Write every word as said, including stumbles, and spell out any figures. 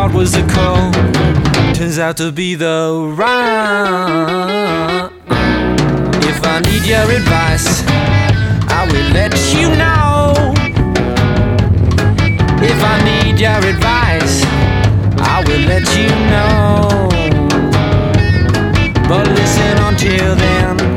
thought was a code turns out to be the right. If I need your advice, I will let you know. If I need your advice, I will let you know. But listen until then.